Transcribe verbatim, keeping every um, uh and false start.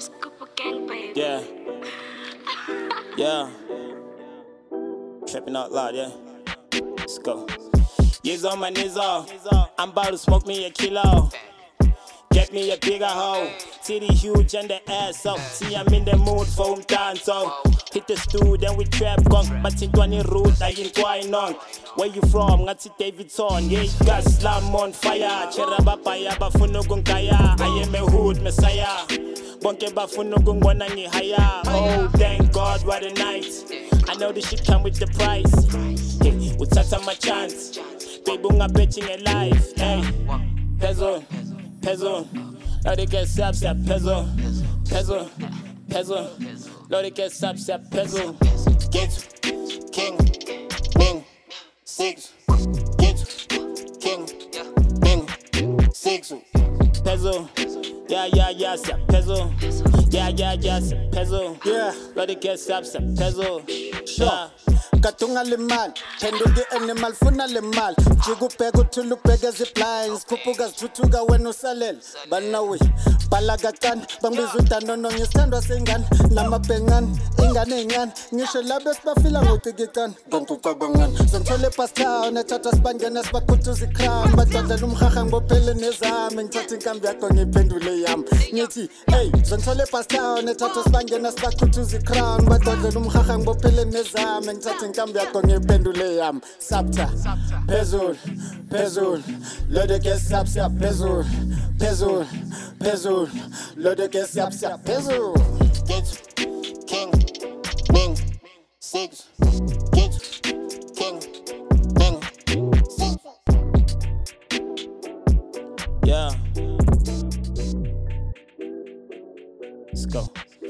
Scooper gang, baby. Yeah. Yeah. Trapping out loud, yeah. Let's go. Years on my knees off. I'm about to smoke me a kilo. Get me a bigger hoe. Titty huge and the ass up. See, I'm in the mood for um dance, so hit the stew, then we trap gong. But in twenty root, I ain't going on. Where you from? Ngati Davidson. Yeah, gas slam on fire. Cherabapaya bafunu gungkaya. I am a hood messiah. Bonke bafunu gungwana ni haya. Oh, thank God, what a night. I know this shit come with the price. Hey, utata my chance. Baby, I'm betting a life. Hey, peso. Peso, Lord get sap sap peso, peso, peso, Lord get sap sap peso. Get king, ming, six, get king, ming, six, peso. Yeah yeah yeah sap peso, yeah yeah yeah sap peso. Yeah, Lord get sap sap peso. Sure. Katunga le mal, tendo the animal funa le mal. Jigu pego tulu pega zip lines, kupuga tutuga wenu salel. Banawi, balagakan, bambizuta nono nyestando singan, lama pengan, ingan ingan, ngisho labes bafila ngutigikan, gantu kabangan. Zontole pasta, ne tatas banganas bakutu zikram, batata lumkhakang bopele nezam, ngithatha inkambi yakho ngiphendule yam. Ngithi, hey, zontole pasta, ne tatas banganas bakutu zikram, batata lumkhakang bopele nezam, ngithatha inkambi yakho ngiphendule yam. Sapta, pezul, pezul, lode ke sapsa pezul, pezul, pezul, lode ke sapsa pezul. Get king, ming, six, get king, ming, six. Yeah. Let's go.